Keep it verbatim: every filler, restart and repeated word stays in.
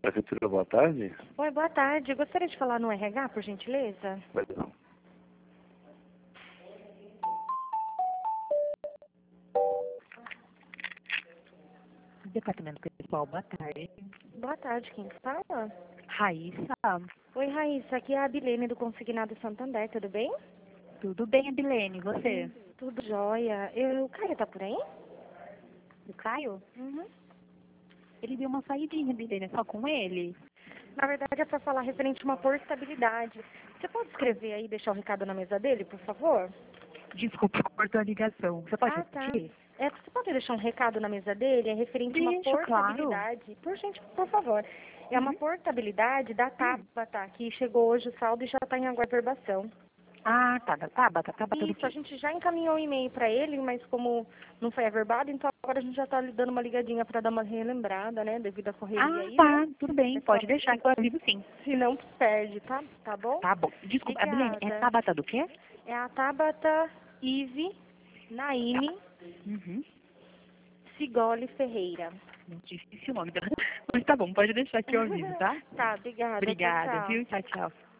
Prefeitura, boa tarde. Oi, boa tarde. Gostaria de falar no R H, por gentileza? Perdão. Departamento Pessoal, boa tarde. Boa tarde, quem fala? Raíssa, Oi, Raíssa, aqui é a Abilene do Consignado Santander, tudo bem? tudo bem, Abilene? E você? Tudo jóia. Eu, o Caio tá por aí? O Caio? Uhum. Ele deu uma saidinha, Abilene, é só com ele? Na verdade é para falar referente a uma portabilidade. Você pode escrever aí e deixar o recado na mesa dele, por favor? Desculpa, cortou a ligação. Você pode Ah, tá. repetir? É, você pode deixar um recado na mesa dele, é referente a uma Deixo, claro. portabilidade. Por gente, por favor. É uma Uhum. portabilidade da Tabata, que chegou hoje o saldo e já está em aguardação. Ah, tá, tá, Tabata, Tabata do Isso, a quê? gente já encaminhou o e-mail para ele, mas como não foi averbado, então agora a gente já está lhe dando uma ligadinha para dar uma relembrada, né, devido à correria Ah, aí, tá, né? tudo bem, É só pode deixar que eu aviso sim. se não perde, tá? Tá bom? Tá bom. Desculpa, Abilene, é Obrigada. Tabata do quê? É a Tabata Ive Naime Uhum. Sigoli Ferreira. Muito difícil o nome dela. Mas tá bom, pode deixar que eu aviso, tá? Tá, obrigada. Tchau, Obrigada, tchau. viu? Tchau, tchau.